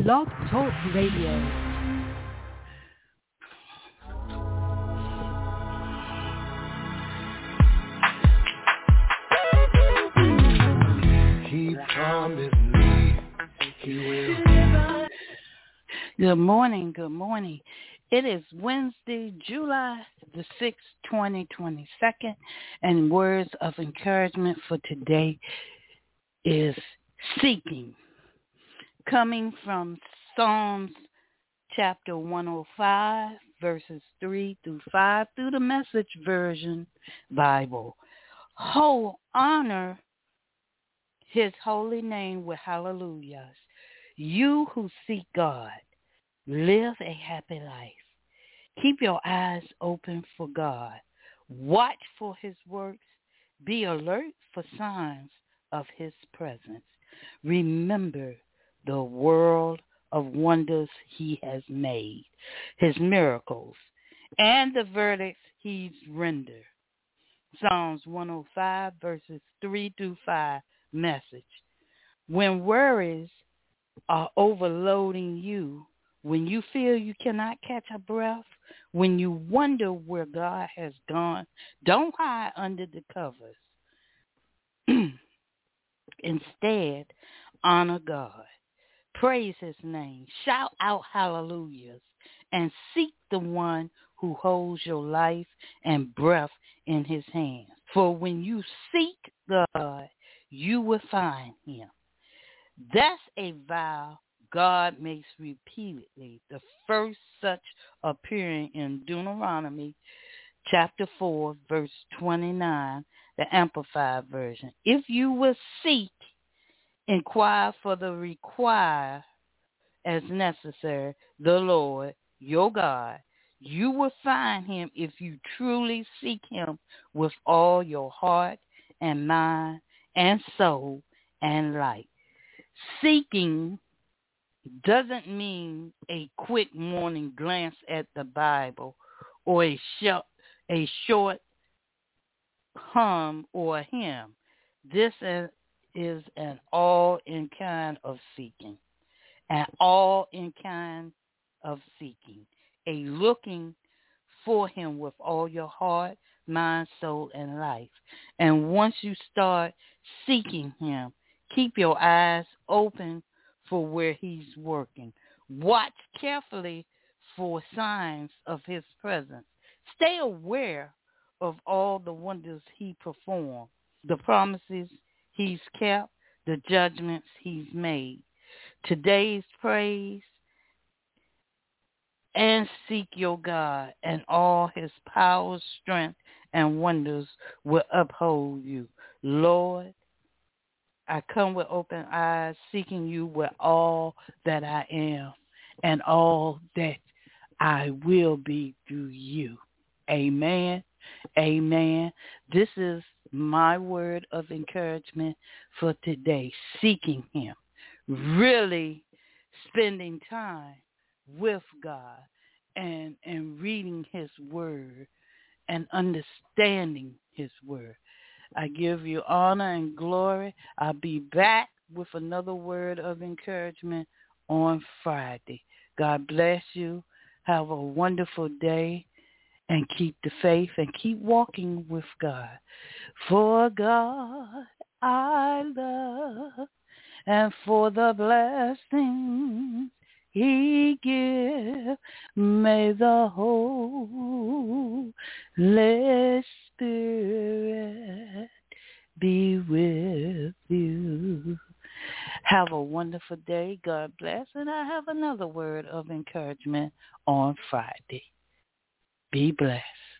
Blog Talk Radio. He promised me he will. Good morning, good morning. It is Wednesday, July the 6th, 2022, and words of encouragement for today is seeking. Coming from Psalms chapter 105, verses 3 through 5 through the Message Version Bible. Honor his holy name with hallelujahs. You who seek God, live a happy life. Keep your eyes open for God. Watch for his works. Be alert for signs of his presence. Remember the world of wonders he has made, his miracles, and the verdicts he's rendered. Psalms 105, verses 3 through 5, Message. When worries are overloading you, when you feel you cannot catch a breath, when you wonder where God has gone, don't hide under the covers. Instead, honor God. Praise his name. Shout out hallelujahs and seek the one who holds your life and breath in his hands. For when you seek God, you will find him. That's a vow God makes repeatedly. The first such appearing in Deuteronomy chapter 4, verse 29, the Amplified Version. If you will seek, inquire for the require as necessary, the Lord, your God, you will find him if you truly seek him with all your heart and mind and soul and life. Seeking doesn't mean a quick morning glance at the Bible or a short hum or hymn. This is an all-in kind of seeking. An all-in kind of seeking. A looking for him with all your heart, mind, soul, and life. And once you start seeking him, keep your eyes open for where he's working. Watch carefully for signs of his presence. Stay aware of all the wonders he performed, the promises he's kept, the judgments he's made. Today's praise and seek your God, and all his power, strength, and wonders will uphold you. Lord, I come with open eyes, seeking you with all that I am and all that I will be through you. Amen. Amen. This is my word of encouragement for today, seeking him, really spending time with God and reading his word and understanding his word. I give you honor and glory. I'll be back with another word of encouragement on Friday. God bless you. Have a wonderful day and keep the faith and keep walking with God. For God I love, and for the blessings he gives, may the Holy Spirit be with you. Have a wonderful day. God bless. And I have another word of encouragement on Friday. Be blessed.